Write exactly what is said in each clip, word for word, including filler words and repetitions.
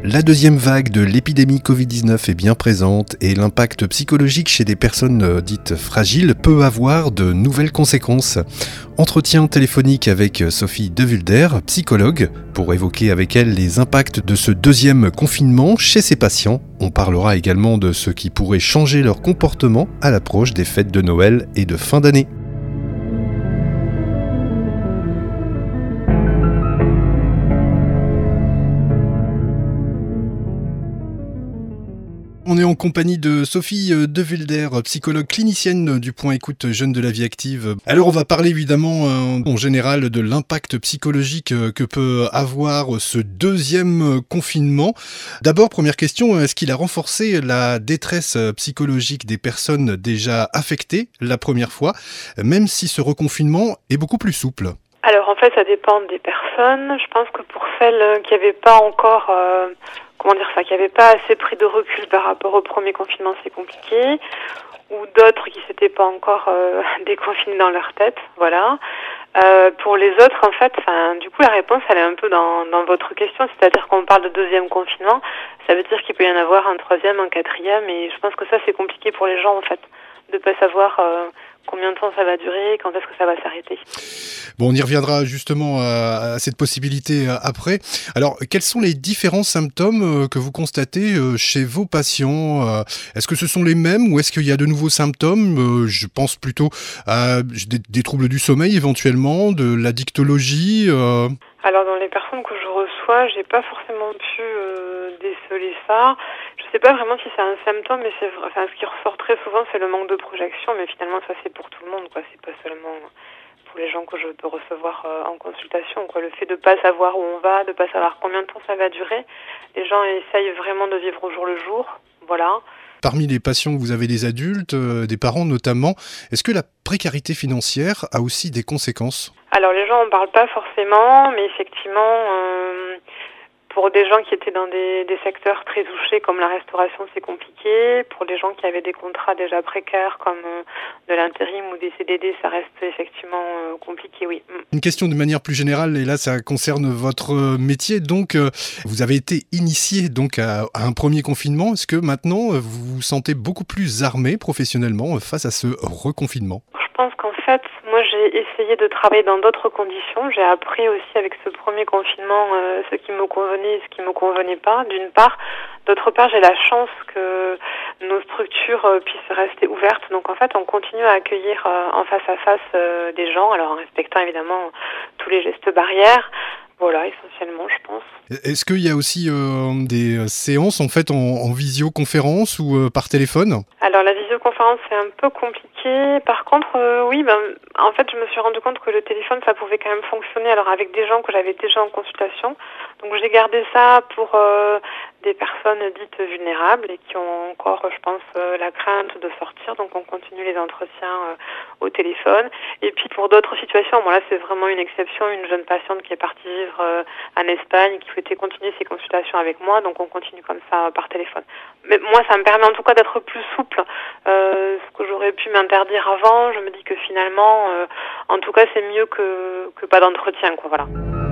La deuxième vague de l'épidémie covid dix-neuf est bien présente et l'impact psychologique chez des personnes dites fragiles peut avoir de nouvelles conséquences. Entretien téléphonique avec Sophie Devulder, psychologue, pour évoquer avec elle les impacts de ce deuxième confinement chez ses patients. On parlera également de ce qui pourrait changer leur comportement à l'approche des fêtes de Noël et de fin d'année. On est en compagnie de Sophie Devulder, psychologue clinicienne du Point Écoute Jeunes de la Vie Active. Alors on va parler évidemment euh, en général de l'impact psychologique que peut avoir ce deuxième confinement. D'abord, première question, est-ce qu'il a renforcé la détresse psychologique des personnes déjà affectées la première fois, même si ce reconfinement est beaucoup plus souple ? Alors en fait ça dépend des personnes. Je pense que pour celles qui n'avaient pas encore... Euh comment dire ça, qui n'avaient pas assez pris de recul par rapport au premier confinement, c'est compliqué, ou d'autres qui s'étaient pas encore euh, déconfinés dans leur tête, voilà. Euh, pour les autres, en fait, du coup, la réponse, elle est un peu dans, dans votre question, c'est-à-dire qu'on parle de deuxième confinement, ça veut dire qu'il peut y en avoir un troisième, un quatrième, et je pense que ça, c'est compliqué pour les gens, en fait, de pas savoir euh, combien de temps ça va durer, quand est-ce que ça va s'arrêter. Bon, on y reviendra justement à, à cette possibilité après. Alors, quels sont les différents symptômes que vous constatez chez vos patients ? Est-ce que ce sont les mêmes ou est-ce qu'il y a de nouveaux symptômes ? Je pense plutôt à des, des troubles du sommeil éventuellement, de l'addictologie. Euh... Alors, dans les personnes que je reçois, j'ai pas forcément pu euh, déceler ça. Je sais pas vraiment si c'est un symptôme, mais c'est enfin, ce qui ressort très souvent, c'est le manque de projection. Mais finalement, ça c'est pour tout le monde, quoi. C'est pas seulement pour les gens que je peux recevoir euh, en consultation, quoi. Le fait de pas savoir où on va, de pas savoir combien de temps ça va durer, les gens essayent vraiment de vivre au jour le jour, voilà. Parmi les patients que vous avez des adultes, euh, des parents notamment, est-ce que la précarité financière a aussi des conséquences ? Alors les gens en parlent pas forcément, mais effectivement, euh, pour des gens qui étaient dans des, des secteurs très touchés comme la restauration, c'est compliqué. Pour les gens qui avaient des contrats déjà précaires comme euh, de l'intérim ou des C D D, ça reste effectivement euh, compliqué, oui. Une question de manière plus générale, et là ça concerne votre métier, donc euh, vous avez été initié donc à, à un premier confinement. Est-ce que maintenant vous vous sentez beaucoup plus armé professionnellement face à ce reconfinement ? Je pense qu'en fait, moi j'ai essayé de travailler dans d'autres conditions. J'ai appris aussi avec ce premier confinement euh, ce qui me convenait et ce qui me convenait pas, d'une part. D'autre part, j'ai la chance que nos structures euh, puissent rester ouvertes. Donc en fait, on continue à accueillir euh, en face à face euh, des gens, alors en respectant évidemment tous les gestes barrières. Voilà, essentiellement, je pense. Est-ce qu'il y a aussi euh, des séances en fait en, en visioconférence ou euh, par téléphone ? Alors la visioconférence c'est un peu compliqué. Par contre, euh, oui, ben en fait je me suis rendu compte que le téléphone ça pouvait quand même fonctionner. Alors avec des gens que j'avais déjà en consultation, donc j'ai gardé ça pour euh, des personnes dites vulnérables et qui ont encore, je pense, euh, la crainte de sortir. Donc on continue les entretiens euh, au téléphone. Et puis pour d'autres situations, bon là c'est vraiment une exception, une jeune patiente qui est partie vivre euh, en Espagne, qui souhaitait continuer ses consultations avec moi, donc on continue comme ça euh, par téléphone. Mais moi ça me permet en tout cas d'être plus souple. Euh, ce que j'aurais pu m'interdire avant, je me dis que finalement, euh, en tout cas c'est mieux que, que pas d'entretien, quoi, voilà.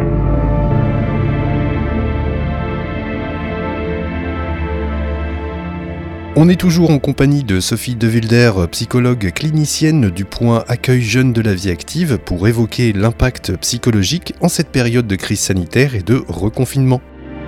On est toujours en compagnie de Sophie Devulder, psychologue clinicienne du Point Accueil Jeunes de la Vie Active, pour évoquer l'impact psychologique en cette période de crise sanitaire et de reconfinement.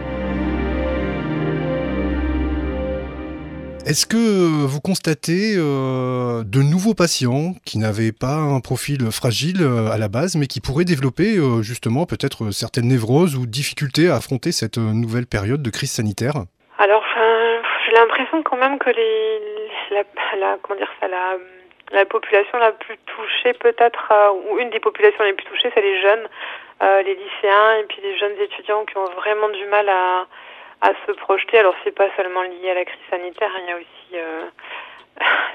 Est-ce que vous constatez euh, de nouveaux patients qui n'avaient pas un profil fragile euh, à la base, mais qui pourraient développer euh, justement peut-être certaines névroses ou difficultés à affronter cette euh, nouvelle période de crise sanitaire ? Alors, enfin, j'ai l'impression quand même que les, la, la, comment dire ça, la, la population la plus touchée peut-être, euh, ou une des populations les plus touchées, c'est les jeunes, euh, les lycéens et puis les jeunes étudiants qui ont vraiment du mal à à se projeter. Alors c'est pas seulement lié à la crise sanitaire, il y a aussi euh,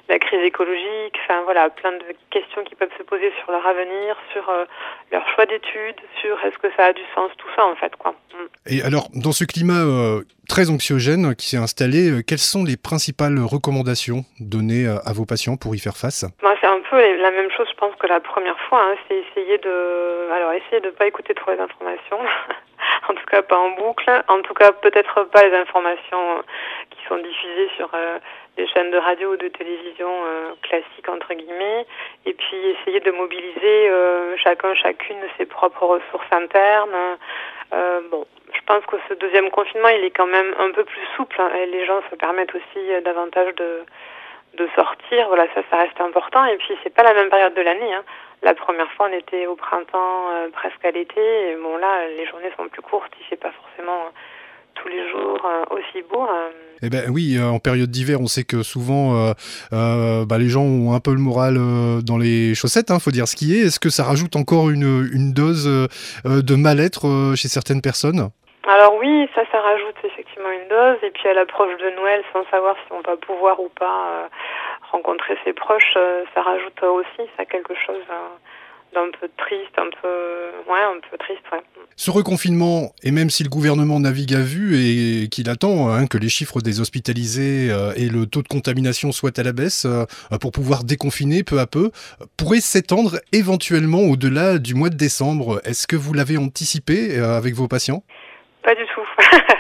la crise écologique, enfin voilà, plein de questions qui peuvent se poser sur leur avenir, sur euh, leur choix d'études, sur est-ce que ça a du sens, tout ça en fait, quoi. Et alors, dans ce climat euh, très anxiogène qui s'est installé, euh, quelles sont les principales recommandations données euh, à vos patients pour y faire face ? Moi, c'est un peu la même chose, je pense, que la première fois. Hein, c'est essayer de, alors essayer de pas écouter trop les informations. En tout cas, pas en boucle. En tout cas, peut-être pas les informations qui sont diffusées sur euh, des chaînes de radio ou de télévision euh, classiques, entre guillemets. Et puis, essayer de mobiliser euh, chacun, chacune ses propres ressources internes. Euh, bon, je pense que ce deuxième confinement, il est quand même un peu plus souple. Hein, et les gens se permettent aussi euh, davantage de, de sortir. Voilà, ça, ça reste important. Et puis, c'est pas la même période de l'année, hein. La première fois, on était au printemps, euh, presque à l'été. Et bon, là, les journées sont plus courtes. Il fait pas forcément euh, tous les jours euh, aussi beau. Euh. Eh ben oui, euh, en période d'hiver, on sait que souvent, euh, euh, bah, les gens ont un peu le moral euh, dans les chaussettes, hein, faut dire ce qui est. Est-ce que ça rajoute encore une, une dose euh, de mal-être euh, chez certaines personnes ? Alors oui, ça, ça rajoute effectivement une dose. Et puis à l'approche de Noël, sans savoir si on va pouvoir ou pas euh, rencontrer ses proches, euh, ça rajoute aussi ça quelque chose euh, d'un peu triste, un peu, ouais, un peu triste, ouais. Ce reconfinement, et même si le gouvernement navigue à vue et qu'il attend hein, que les chiffres des hospitalisés euh, et le taux de contamination soient à la baisse euh, pour pouvoir déconfiner peu à peu, pourrait s'étendre éventuellement au-delà du mois de décembre. Est-ce que vous l'avez anticipé euh, avec vos patients ? Pas du tout.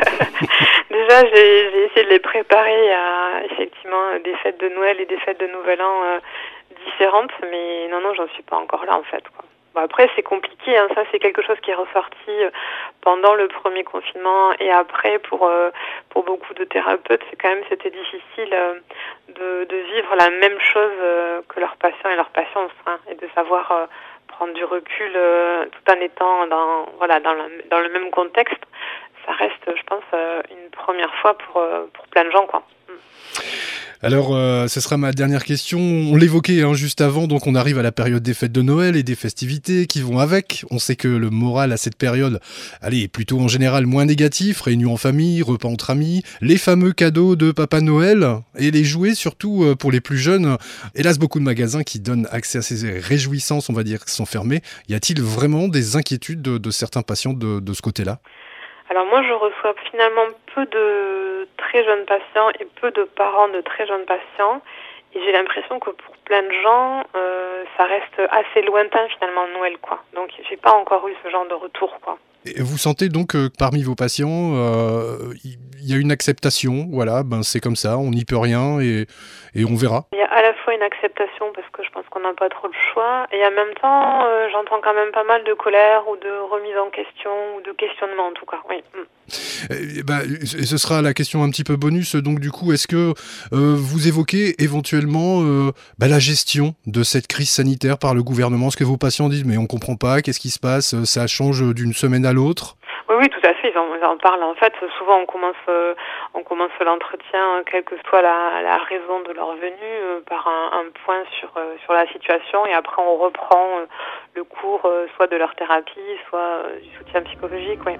Déjà, j'ai, j'ai essayé de les préparer à effectivement des fêtes de Noël et des fêtes de Nouvel An euh, différentes, mais non, non, j'en suis pas encore là en fait, quoi. Bon, après, c'est compliqué, hein. Ça, c'est quelque chose qui est ressorti pendant le premier confinement et après pour euh, pour beaucoup de thérapeutes, c'est quand même c'était difficile euh, de de vivre la même chose euh, que leurs patients et leurs patientes, hein, et de savoir euh, prendre du recul euh, tout en étant dans voilà dans le dans le même contexte. Ça reste, je pense, euh, une première fois pour euh, pour plein de gens, quoi. Alors, euh, ce sera ma dernière question. On l'évoquait hein, juste avant, donc on arrive à la période des fêtes de Noël et des festivités qui vont avec. On sait que le moral à cette période, allez, est plutôt en général moins négatif. Réunions en famille, repas entre amis, les fameux cadeaux de Papa Noël et les jouets, surtout euh, pour les plus jeunes. Hélas, beaucoup de magasins qui donnent accès à ces réjouissances, on va dire, sont fermés. Y a-t-il vraiment des inquiétudes de, de certains patients de, de ce côté-là ? Alors moi, je reçois finalement peu de très jeunes patients et peu de parents de très jeunes patients. Et j'ai l'impression que pour plein de gens, euh, ça reste assez lointain finalement Noël, quoi. Donc j'ai pas encore eu ce genre de retour, quoi. Et vous sentez donc que parmi vos patients, euh, il y a une acceptation, voilà, ben c'est comme ça, on n'y peut rien et, et on verra. Il y a à la fois une acceptation parce que je pense qu'on n'a pas trop le choix et en même temps, euh, j'entends quand même pas mal de colère ou de remise en question ou de questionnement en tout cas, oui. Et ben, ce sera la question un petit peu bonus, donc du coup, est-ce que euh, vous évoquez éventuellement euh, bah, la gestion de cette crise sanitaire par le gouvernement ? Est-ce que vos patients disent mais on comprend pas, qu'est-ce qui se passe, ça change d'une semaine à l'autre ? Oui, oui, tout à fait, ils en, ils en parlent. En fait, souvent on commence, euh, on commence l'entretien, quelle que soit la, la raison de leur venue, euh, par un, un point sur, euh, sur la situation et après on reprend euh, le cours euh, soit de leur thérapie, soit euh, du soutien psychologique, oui.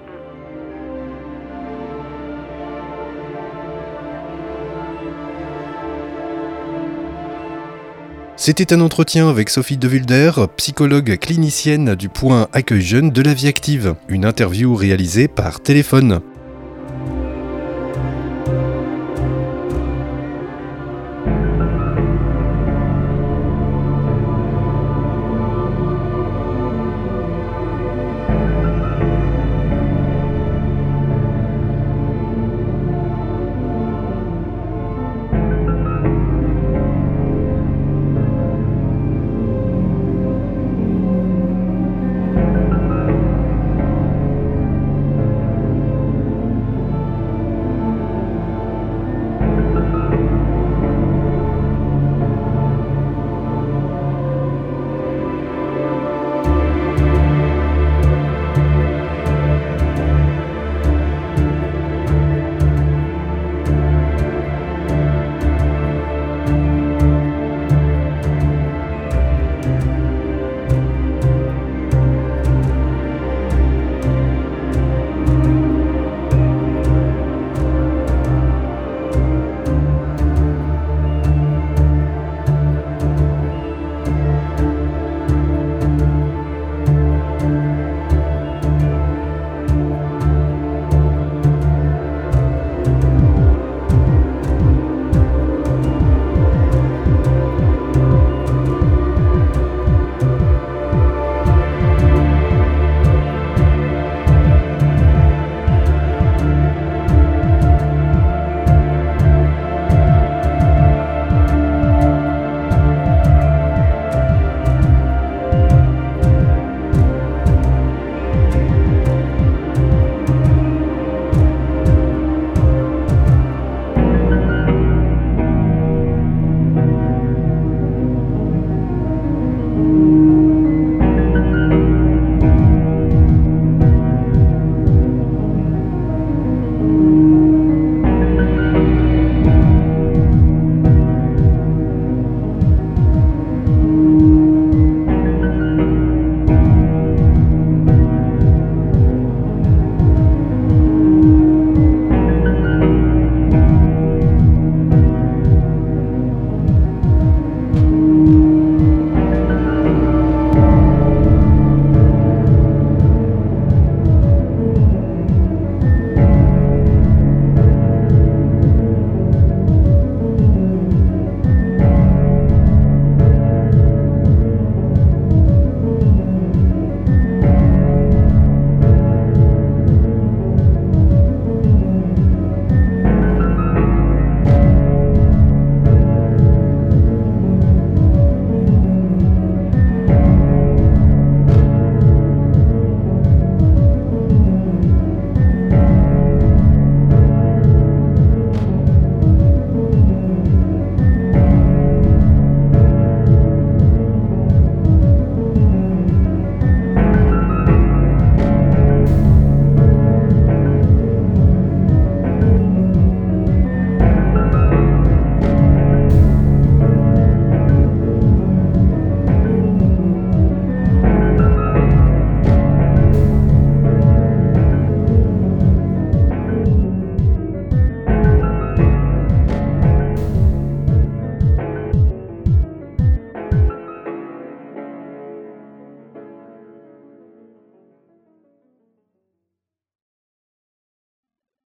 C'était un entretien avec Sophie De Wilder, psychologue clinicienne du point Accueil Jeune de la Vie Active. Une interview réalisée par téléphone.